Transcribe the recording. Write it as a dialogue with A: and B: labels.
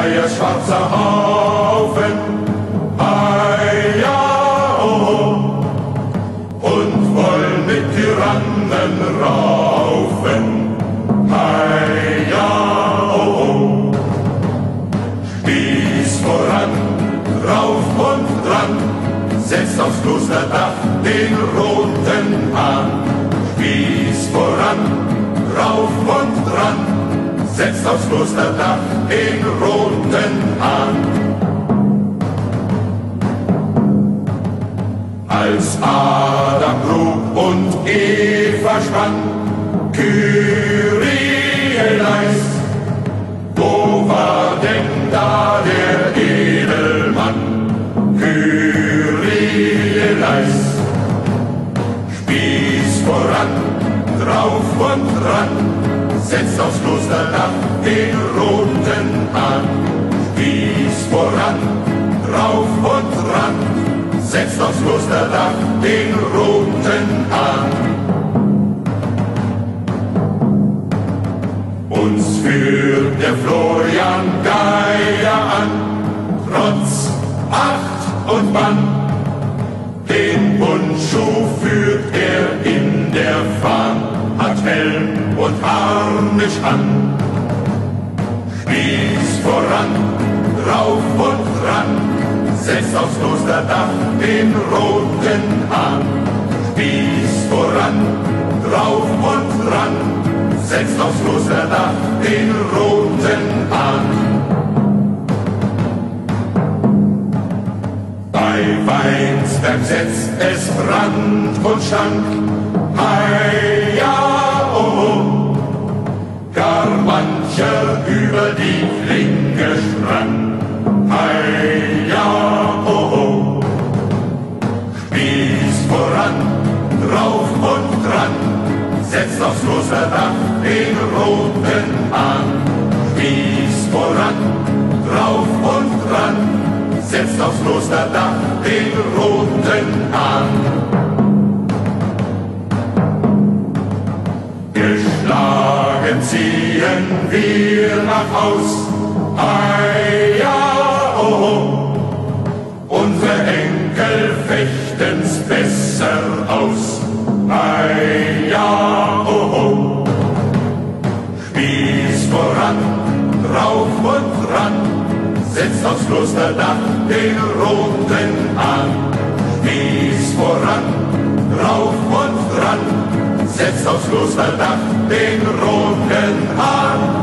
A: ihr schwarzer Haufen, hei, ja, oh, und wollen mit Tyrannen raufen, hei, ja, oh, Spieß voran, rauf und dran, setzt aufs Klosterdach den roten Hahn. Spieß voran, rauf und dran, setzt aufs Klosterdach den roten Hahn. Als Adam grub und Eva spann, Kyrie eleis, wo war denn da der Edelmann? Kyrie eleis. Spieß voran, drauf und dran, setzt aufs Klosterdach den roten Hahn. Spieß voran, drauf und dran, setzt aufs Klosterdach den roten Hahn. Uns führt der Florian Geier an, trotz Acht und Bann. Den Bundschuh führt er in der Fahn, hat Helm und Harnisch an. Spieß voran, rauf und dran, setzt aufs Klosterdach den roten Hahn. Spieß voran, drauf und dran, setzt aufs Klosterdach den roten Hahn. Bei Weinsberg setzt es Brand und Stank, hei, ja, oh, gar mancher über die Klinge sprang, hei, ja, oh, Spieß voran, drauf und dran, setzt aufs Klosterdach den roten Hahn. Spieß voran, drauf und dran, setzt aufs Klosterdach den roten Hahn. Geschlagen ziehen wir nach Haus, hei, ja, oh, unsere Enkel fechten's besser aus, hei, ja, oh, Spieß voran, drauf und dran, setzt aufs Klosterdach den roten Hahn. Spieß voran, drauf und dran, setzt aufs Klosterdach den roten Hahn.